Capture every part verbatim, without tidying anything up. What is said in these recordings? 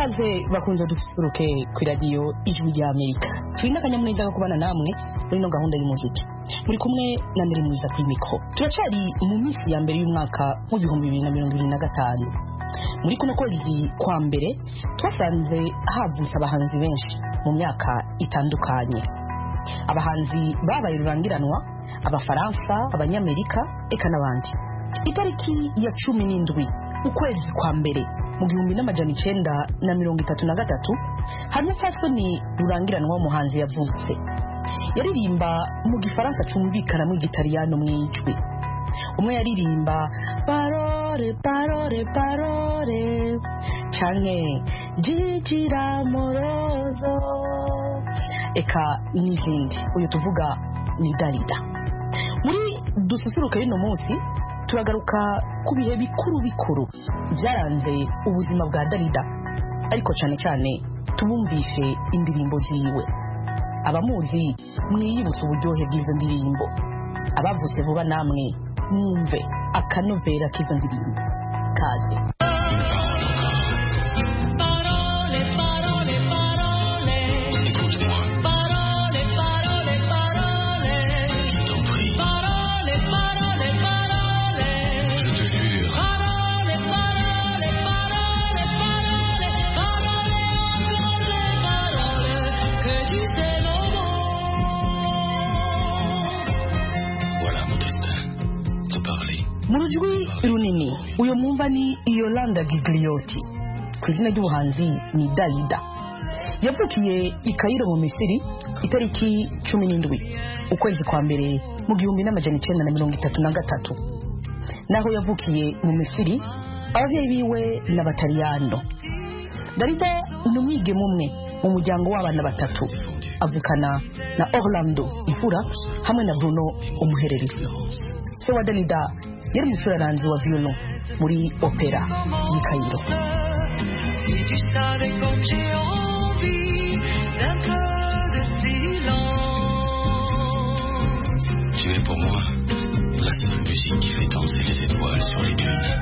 ikaze bakunze dusuruke ku radio ijwi rya Amerika. Turi n'akanyamuneza ko kubana namwe muri no gahunda y'umuziki. Muri kumwe na Nere Mwiza kuri mikro. Turacari mu minsi ya mbere y'umwaka mu bihumbi bibiri na mirongo ibiri na gatanu. Muri kuno kwezi kwa mbere twasanze havutse abahanzi benshi mu myaka itandukanye. Abahanzi babaye rurangiranwa, abafaransa, abanyamerika eka n'abandi. Itariki ya cumi n'indwi ukwezi kwa mbere mu gihumbi n'amajana icenda na mirongo itatu na gatatu hano fasoni rurangiranwa w'umuhanzi yavutse. Yaririmba mu gifaransa cumvikana mu gitaliyano mwijwi. Umwe yaririmba parole parole parole canke jijira morozo eka n'izindi. Uyu tuvuga ni Dalida. Muri dususuruka y'ino munsi turagaruka ku bihe bikuru bikuru byaranze ubuzima bwa Dalida, ariko cyane cyane tubumvishe indirimbo ziwe. Abamuzi mwiyibutse uburyohe bw'izo ndirimbo, abavutse vuba namwe mwumve akanovera k'izo ndirimbo. Kaze. Murujwi runini uyo mwumva ni Yolanda Gigliotti, ku izina ry'ubuhanzi ni Dalida. Yavukiye i Cairo mu Misiri itariki cumi n'indwi ukwezi kwa mbere mu gihumbi n'amajana icenda na mirongo itatu na gatatu. Naho yavukiye mu Misiri abavyeyi biwe n'abataliyano. Dalida ni umwigeme umwe mu muryango w'abana batatu, avukana na Orlando imfura hamwe na Bruno umuhererezi. Se wa Dalida yari umucuraranzi wa violon muri opera y'i Cairo. Si tu savais comme j'ai envie d'un peu de silence. Tu es pour moi la seule musique qui fait danser les étoiles sur les dunes.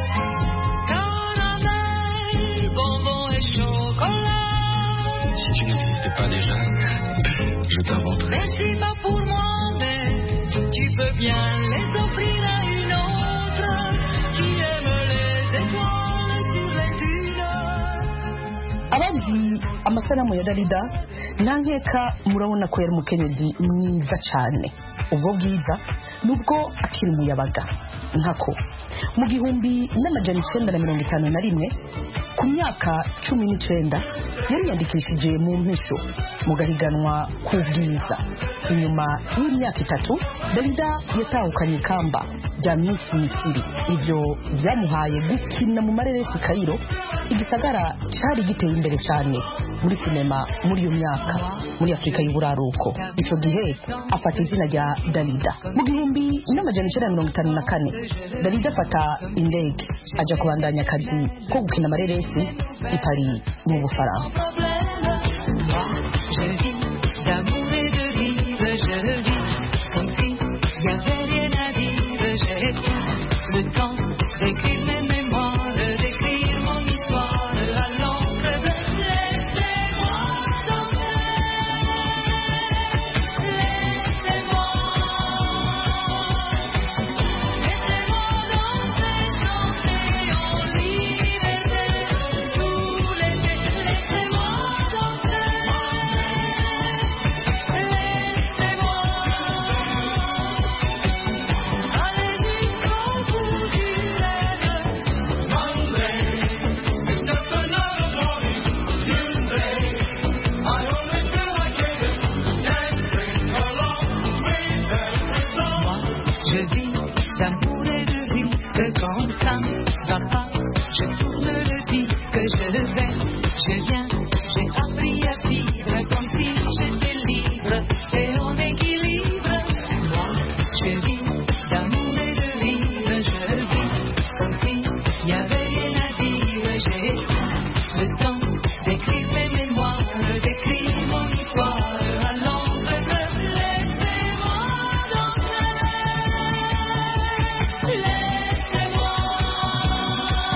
Caramel, bonbon et chocolat. Si tu n'existais pas déjà, je t'inventerais. Mais c'est pas pour moi, mais tu peux bien les offrir à une autre qui aime les étoiles sur les dunes. Abazi amasanamu ya Dalida nankeka murabona ko yari umukenyezi mwiza cyane. Ubwo bwiza nubwo akiri umuyabaga nkako. Mu gihumbi n'amajana icenda na mirongo itanu na rimwe ku myaka cumi n'icenda yari yandikishije mu mpisho mu gahiganwa k'ubwiza. Inyuma y'imyaka itatu Dalida yatahukanye ikamba rya Miss Misiri. Ivyo byamuhaye gukina mu mareresi Cairo, igisagara cyari giteye imbere cyane muri sinema muri iyo myaka muri Afrika y'uburaruko. Ico gihe afata izina rya Dalida. Mu gihumbi n'amajana icenda na mirongo itanu na kane Dalida afata indege aja kubandanya akazi ko gukina amareresi i Paris mu Bufaransa. Le temps d'écrire mes mémoires, d'écrire mon histoire à l'encre bleue. Laissez-moi danser, laissez-moi, laissez-moi danser, chanter en liberté tout l'été. Laissez-moi danser, laissez-moi aller jusqu'au bout du rêve. Monday is just another morning. Tuesday, I only feel like it. Dancing along with every song. Moi, je vis d'amour et de vie, que quand ça va pas, je tourne le disque, je le vais, je viens, j'ai appris à vivre comme si j'étais libre et en équilibre. Moi, je vis d'amour et de vivre, je vis comme si y avait rien à dire. J'ai le temps d'écrire mes mémoires, d'écrire mon histoire à l'encre bleue. Laissez-moi danser, laissez-moi.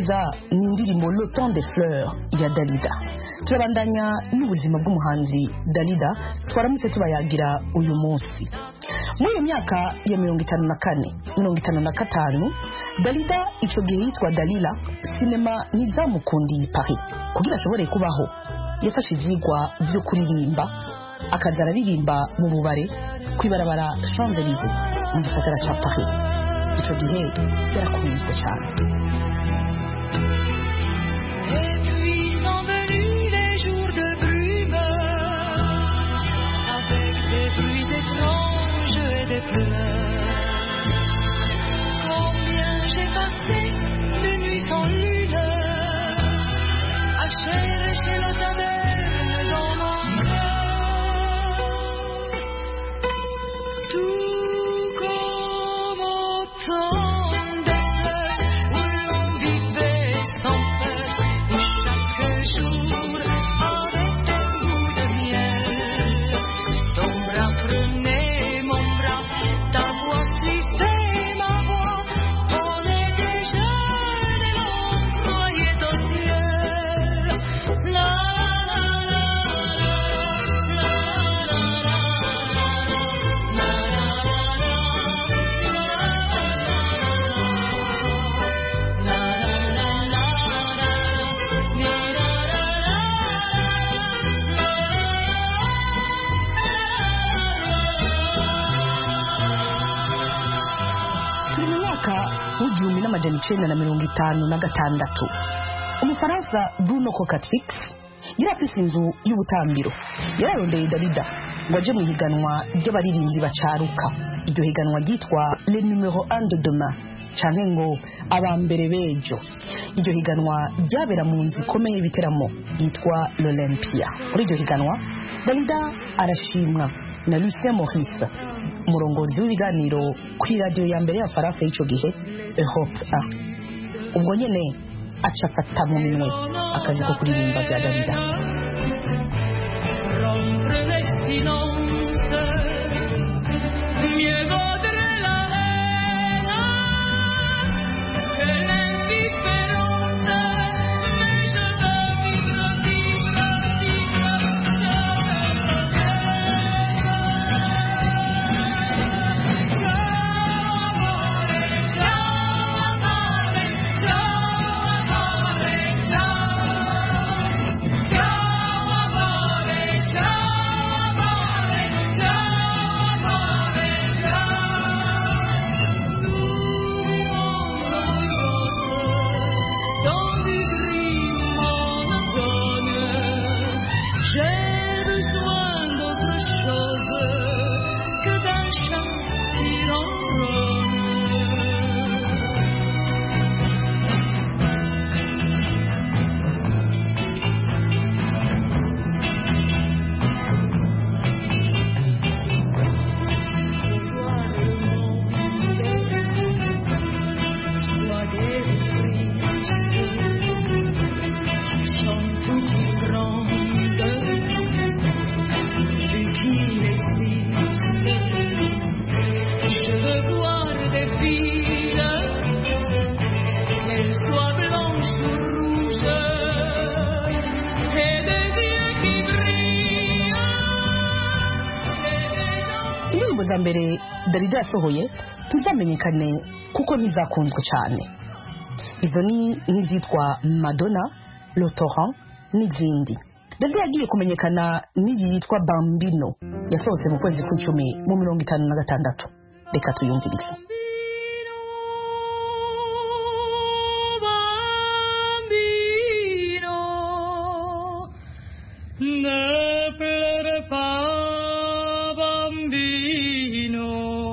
twumviriza ni indirimbo Le Temps des Fleurs ya Dalida. Turabandanya n'ubuzima bw'umuhanzi Dalida twaramutse tubayagira uyu munsi. Muri iyo myaka ya mirongo itanu na kane mirongo itanu na gatanu Dalida icyo gihe yitwa Dalila, sinema ntizamukundiye Paris kugira ashobore kubaho. Yafashe ivyigwa byo kuririmba akaza araririmba mu bubare kwibarabara Champs-Élysées mu gisagara ca Paris. Icyo gihe yarakunzwe cyane. Et puis sont venus les jours de brume, avec des bruits étranges et des pleurs. Combien j'ai passé de nuits sans lune, à chercher le tabelle dans mon cœur. Tout comme au temps des fleurs où l'on vivait sans peur, où chaque jour avait un goût de miel. Ton bras prenait mon bras, ta voix suivait ma voix. On était jeunes et l'on croyait au ciel. La la la la la la Turi mu mwaka w'igihumbi n'amajana icenda na mirongo itanu na gatandatu. Umufaransa Bruno Coquatrix yari afise inzu y'ubutambiro. Yararondeye Dalida ngo aje mu higanwa ry'abaririmbyi bacaruka. Iryo higanwa ryitwa Le Numéro un de Demain, canke ngo abambere bejo. Iryo higanwa ryabera mu nzu ikomeye y'ibiteramo yitwa l'Olympia. Muri iryo higanwa Dalida arashimwa na Lucien Maurice, umurongozi w'ibiganiro ku radio ya mbere ya Faransa y'ico gihe Europe un. Ubwo nyene aca afata mu minwe akazi ko kuririmba vya Dalida. rompre les silences, mieux vaudrait la haine que l'indifférence, mais je veux vivre, vivre, vivre za mbere Dalida yasohoye ntizamenyekane kuko ntizakunzwe cyane. Izo ni nk'izitwa Madonna, Le Torrent n'izindi. Dalida yagiye kumenyekana n'iyi yitwa Bambino yasohotse mu kwezi kw'icumi mu mirongo itanu na gatandatu. Reka tuyumvirize. Ne pleure pas, bambino.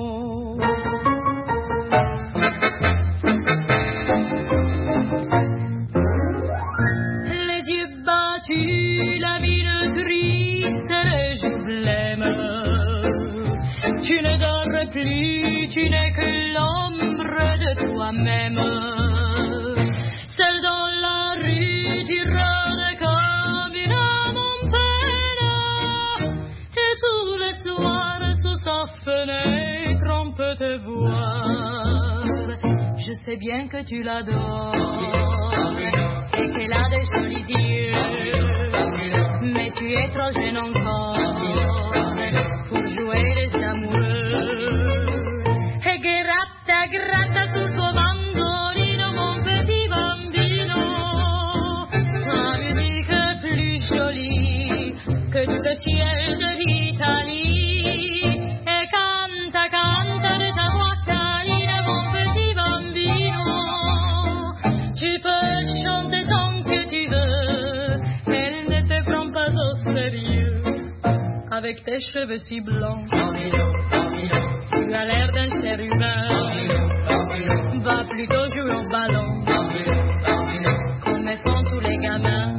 Les yeux battus, la ville triste, les jours blêmes. Tu ne dors plus, tu n'es que l'ombre de toi-même. Seul dans la rue, tu rôdes comme une âme en peine. Et tous les soirs, sous sa fenêtre, on peut te voir. Je je sais bien que tu l'adores et qu'elle a des jolis yeux, mais tu es trop jeune encore pour jouer les amoureux. E gratta, gratta sul tuo mandolino, mon petit bambino, la musique plus jolie que tout le ciel de l'Italie. Et canta, canta de ta voix câline, mon petit bambino, tu peux chanter tant que tu veux, elle ne te prend pas au sérieux, avec tes cheveux si blancs. Tu as l'air d'un chérubin, va plutôt jouer au ballon, comme font tous les gamins.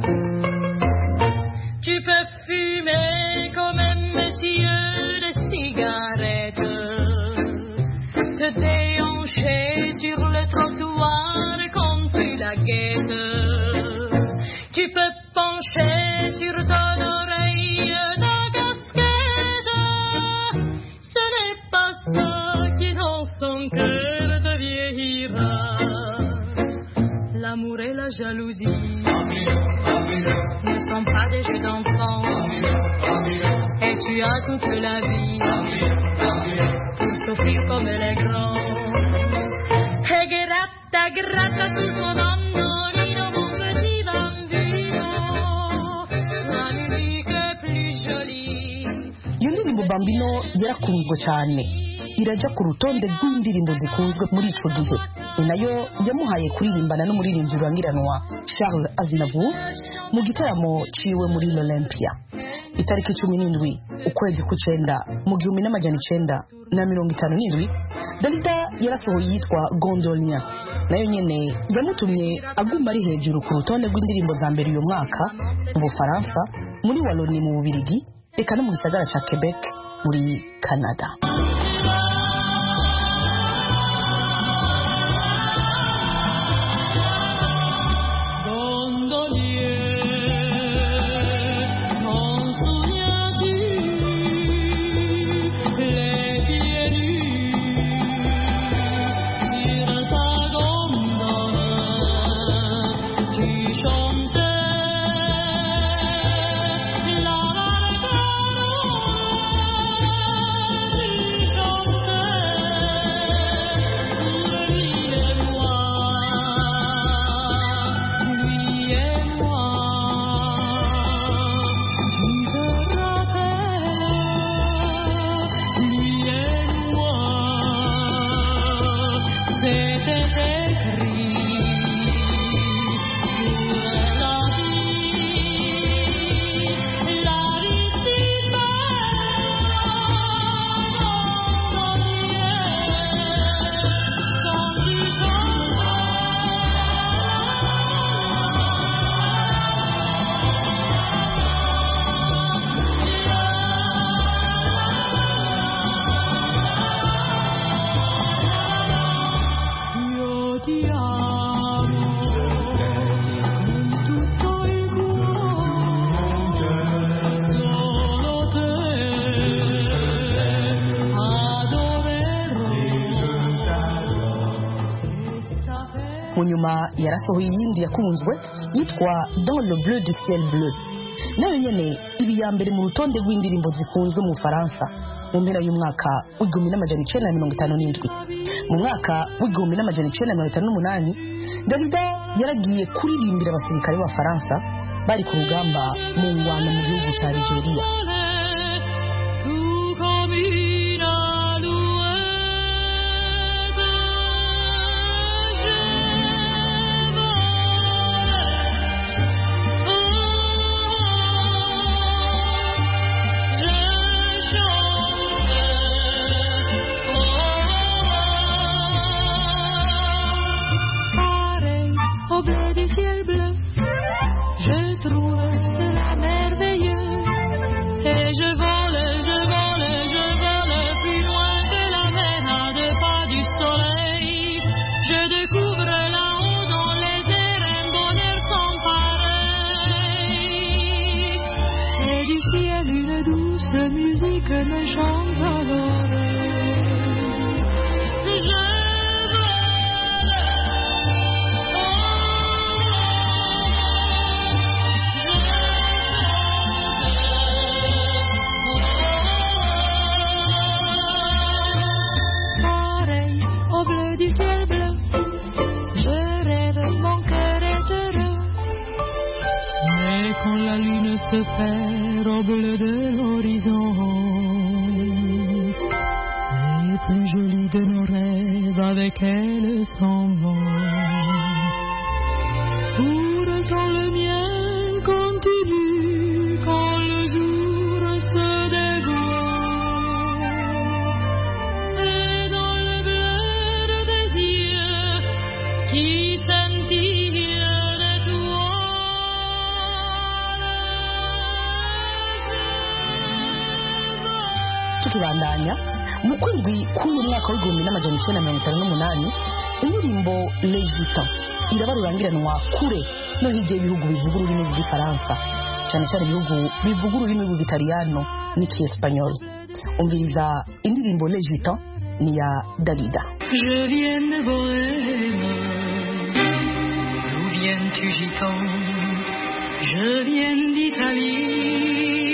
Tu peux fumer comme un monsieur de cigarette, te déhancher sur le trottoir comme tu la guettes. Tu peux pencher sur ton oreille ta casquette, ce n'est pas ça qui dans son cœur te vieillira. L'amour et la jalousie ne sont pas des jeux d'enfants, et tu as toute la vie pour souffrir comme les grands. E gratta, gratta sul tuo mandolino, mon petit bambino, la musique est plus jolie. iyo ndirimbo bambino yarakunzwe cyane, irajya ku rutonde rw'indirimbo zikunzwe muri icyo gihe. Ni nayo yamuhaye kuririmbana n'umuririmbyi rurangiranwa Charles Aznavour mu gitaramo ciwe muri l'Olympia itariki cumi n'indwi ukwezi kw'icenda mu gihumbi n'amajana icenda na mirongo itanu n'indwi. Dalida yarasohoye yitwa Gondolien, nayo nyene yamutumye aguma ari hejuru ku rutonde rw'indirimbo za mbere uyu mwaka mu Bufaransa, muri Wallonie mu Bubirigi, eka no mu gisagara ca Quebec muri Canada. Munyuma yarasohoye iyindi yakunzwe yitwa Dans le bleu du ciel bleu, nayo nyene ibi ya mbere mu rutonde rw'indirimbo zikunzwe mu Faransa mu mpera y'umwaka w'igihumbi n'amajana icenda na mirongo itanu n'indwi. Mu mwaka w'igihumbi n'amajana icenda na mirongo itanu n'umunani, Dalida yaragiye kuririmbira abasirikare b'Abafaransa bari ku rugamba mu ngwano mu gihugu cya Nigeria. Je trouve cela merveilleux, se perd au bleu de l'horizon. Les plus jolis de nos rêves avec elle s'en vont. Pourtant le mien continue quand le jour se dévoile. Et dans le bleu des yeux qui scintillent tukibandanya mu kwindwi k'uyu mwaka w'igihumbi n'amajana icyenda mirongo itanu n'umunani indirimbo Les Gitans iraba rurangiranwa kure no hirya y'ibihugu bivuga ururimi rw'igifaransa cyane cyane ibihugu bivuga ururimi rw'igitaliyano n'icyesipanyol. Umviriza indirimbo Les Gitans ni ya Dalida. Je viens de Bohème, d'où viens-tu gitan? Je viens d'Italie.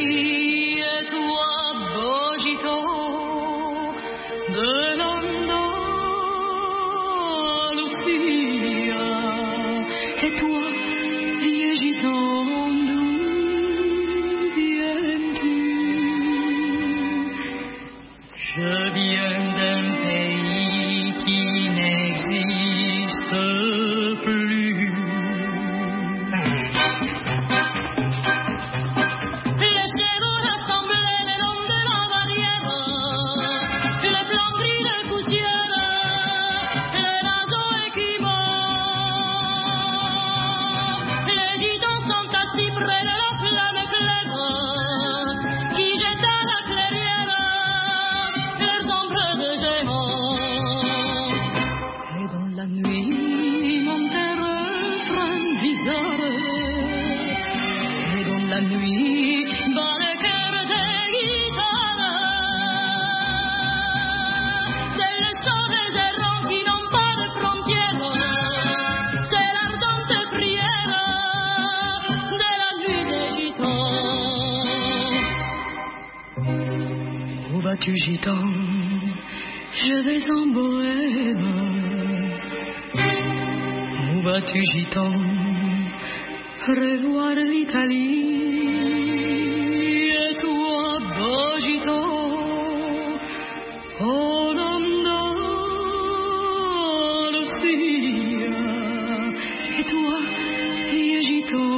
Tu gitan, je vais en Bohème. Où vas-tu gitan, revoir l'Italie. Et toi, beau gitan, en Andalusia. Et toi, vieux gitan,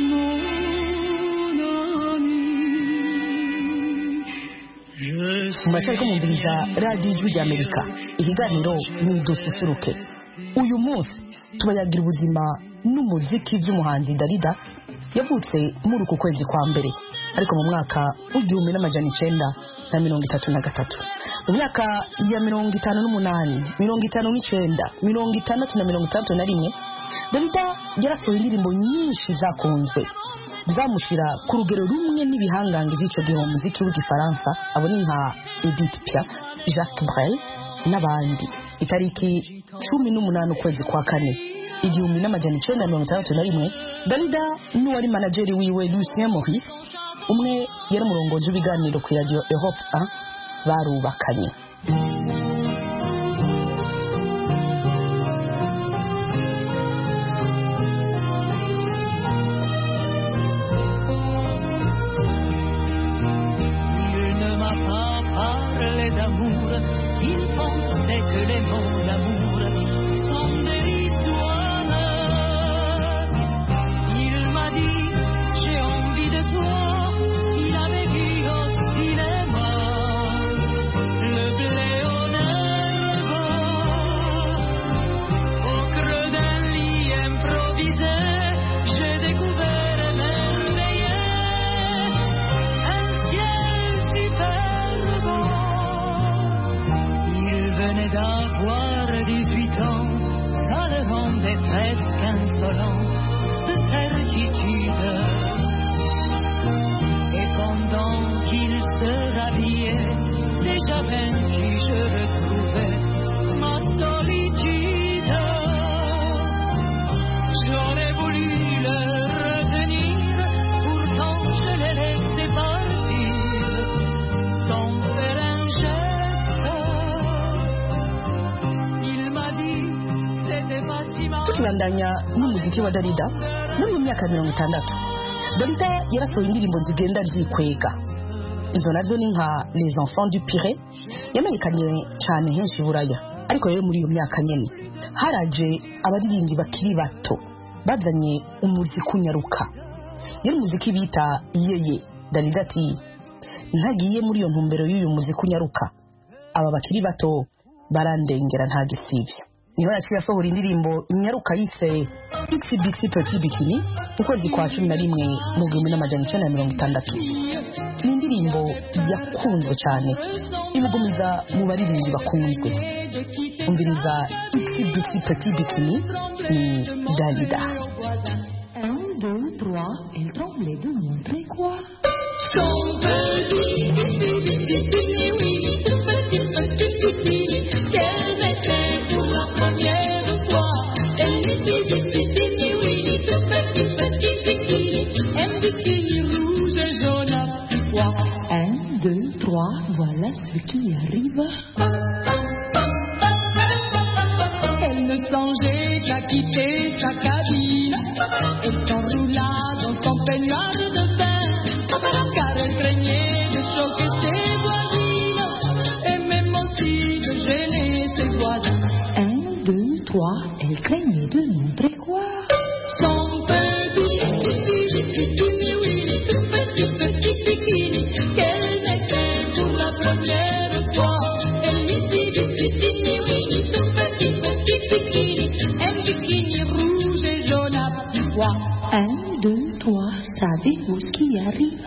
muracyariko mwumviriza radiyo ijwi ry'Amerika. Ikiganiro ni dususuruke. Uyu munsi tubayagira ubuzima n'umuziki by'umuhanzi Dalida yavutse muri uku kwezi kwa mbere ariko mu mwaka w'igihumbi n'amajana icyenda na mirongo itatu na gatatu. Mu myaka ya mirongo itanu n'umunani, mirongo itanu n'icyenda, mirongo itandatu na mirongo itandatu na rimwe Dalida yarasohoye indirimbo nyinshi zakunzwe zamushyira ku rugero rumwe n'ibihangange by'icyo gihe mu muziki w'igifaransa abo ni nka Edith Piaf, Jacques Brel n'abandi. Itariki cumi n'umunani ukwezi kwa kane igihumbi n'amajana icyenda mirongo itandatu na rimwe Dalida n'uwari manageri wiwe Lucien Maurice umwe yari umurongozi w'ibiganiro ku radio Europe un barubakanye. Il pensait que les mots d'amour sont de l'histoire. Il m'a dit, j'ai envie de toi. Il avait vu au cinéma le blé au nerf. Au creux d'un lit improvisé, j'ai découvert émerveillé un ciel superbe. Venait d'avoir dix-huit ans, ça le rendait presque insolent de certitude. Et pendant qu'il se rhabillait, déjà vaincu, je retrouvais ma solitude. J'en ai voulu le retenir, pourtant je l'ai laissé partir sans faire un geste. Tukibandanya n'umuziki wa Dalida muri mu myaka mirongo itandatu Dalida yarasohoye indirimbo zigenda zikwega, izo nazo ni nka Les Enfants du Pirée yamenyekanye cyane henshi buraya. Ariko rero muri iyo myaka nyene haraje abaririmbyi bakiri bato bazanye umuziki unyaruka, yari umuziki bita yeye. Dalida ati ntagiye muri iyo ntumbero y'uyu muziki unyaruka, aba bakiri bato barandengera nta gisibya. Niho yaciye asohora indirimbo inyaruka yise Itsy Bitsy Petit Bikini mu kwezi kwa cumi na rimwe mu gihumbi n'amajana icenda na mirongo itandatu. Ni indirimbo yakunzwe cyane imugumiza mu baririmbyi bakunzwe. Umviriza Itsy Bitsy Petit Bikini ni Dalida. Un, deux, trois, elle tremblait de montrer quoi? Son petit bikini, oui, tout petit, petit bikini, qu'elle mettait pour la première fois. Elle dit bikini, oui, tout petit, petit bikini, un bikini rouge et jaune à petits pois. Un, deux, trois, voilà ce qui arrive. Elle ne songeait qu'à quitter sa cabine. Elle s'enroula dans son peignoir de bain, car elle craignait de choquer ses voisines et même aussi de gêner ses voisins. Un, deux, trois, elle craignait de montrer quoi? Son petit bikini, oui, tout petit, petit bikini, qu'elle mettait pour la première fois. Elle dit bikini, oui, tout petit, petit bikini, un bikini rouge et jaune à petits pois. Un, deux, trois, savez-vous ce qui arrive?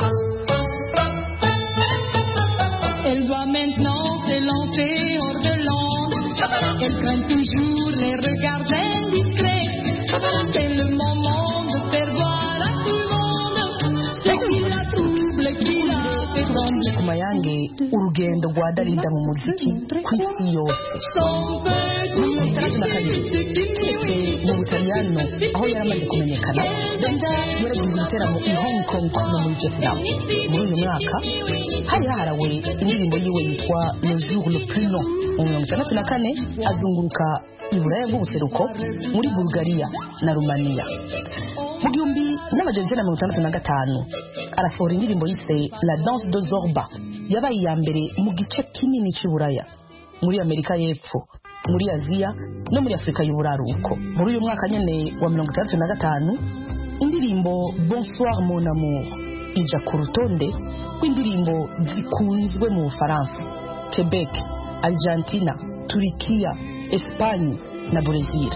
Elle doit maintenant s'élancer hors de l'ombre. Elle craint toujours les regards indiscrets. C'est le moment de faire voir à tout le monde ce qui la trouble, qui la fait trembler. Ku mayange urugendo rwa Dalida mu muziki ku isi yose. Mu itandatu na kabiri mu Butaliyano aho yaramaze kumenyekana, Dalida yaragize ibiteramo i Hong Kong no muri Vietnam. Muri uyu mwaka hari haharawe indirimbo yiwe yitwa Le Jour le Plus Long. Mu mirongo itandatu na kane azunguruka i Buraya bw'ubuseruko muri Bulgaria na Rumaniya. Mu gihumbi n'amajana icenda na mirongo itandatu na gatanu arasohora indirimbo yise La Danse de Zorba, yabaye iya mbere mu gice kinini cy'i Buraya, muri Amerika y'Epfo, muri Aziya no muri Afurika y'Uburaruko. Muri uyu mwaka nyene wa mirongo itandatu na gatanu indirimbo Bonsoir mon amour ija ku rutonde rw'indirimbo zikunzwe mu Bufaransa, Quebec, Argentina, Turikiya, Espagne na Brazil.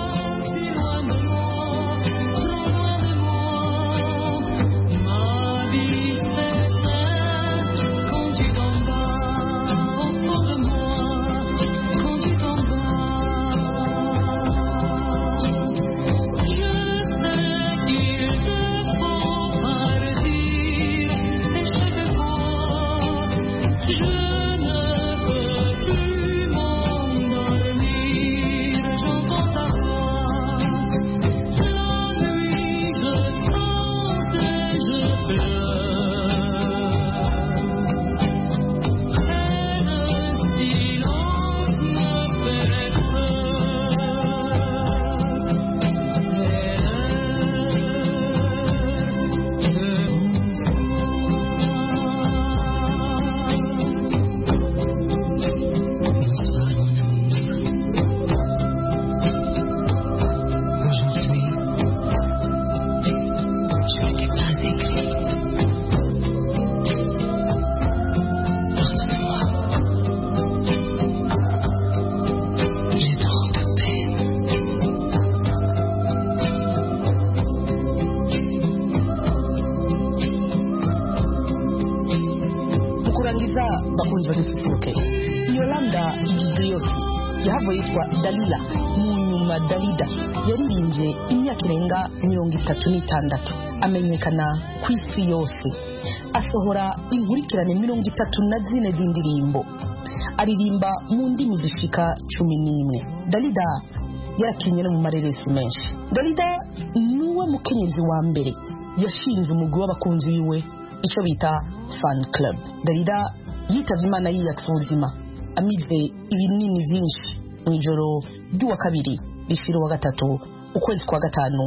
bakunze badufite Yolanda Gideyosi yahavuye yitwa Dalila mu nyuma Dalida yaririmbye imyaka irenga mirongo itatu n'itandatu amenyekana ku isi yose asohora inkurikirane mirongo itatu na zine z'indirimbo aririmba mu ndimi zishika cumi n'imwe. Dalida yarakinye no mu mareresi menshi. Dalida niwe mukenyezi wa mbere yashinze umugwi w'abakunzi biwe icyo bita fan club. Dalida yitavye Imana yiyatsa ubuzima amize ibinini vyinshi mu ijoro ry'uwa kabiri bishira wa gatatu ukwezi kwa gatanu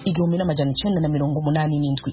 igihumbi n'amajana icenda na mirongo umunani n'indwi.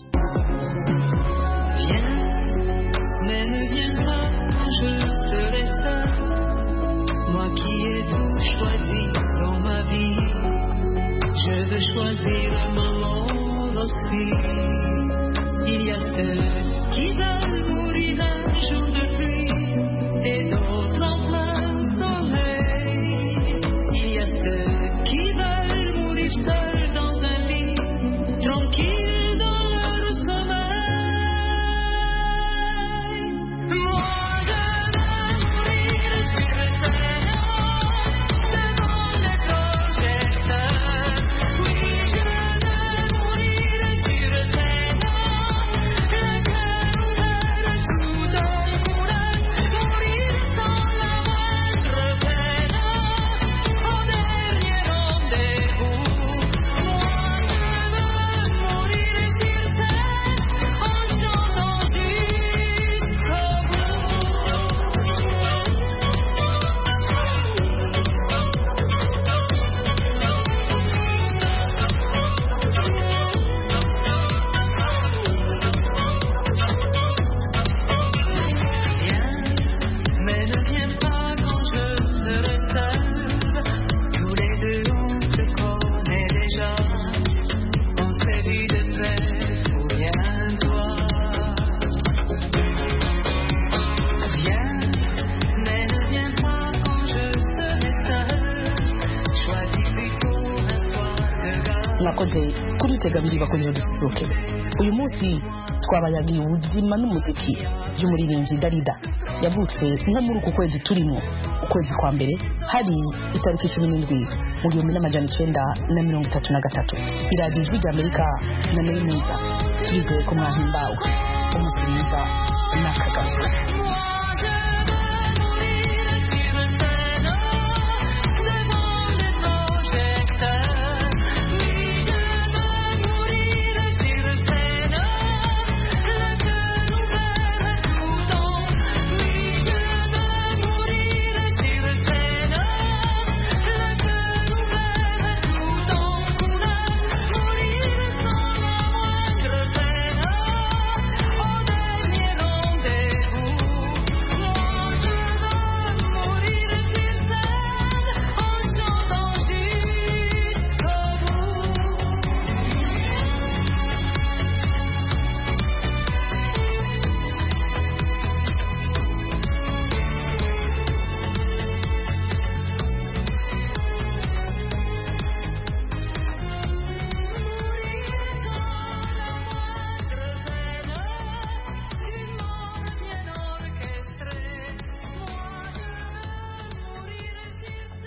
Moi qui ai tout choisi dans ma vie, je veux choisir ma mort aussi. Il y a ceux qui veulent mourir un jour de pluie et d'autres en plein soleil. Il y a ceux qui veulent mourir seuls dans un lit, tranquilles dans leur sommeil. Moi je veux mourir sur le sol. mwakoze kurutega biri bakoze dusuke. Uyu munsi twabayagiye ubuzima n'umuziki by'umuririmbyi Darida yavutse nko muri uku kwezi turimo, ukwezi kwa mbere hari itariki cumi n'indwi mu gihumbi n'amajana icenda na mirongo itatu na gatatu. Iradiyo Ijwi ry'Amerika na Neza turizeye ko mwahimbawe umunsi mwiza n'akagaruka.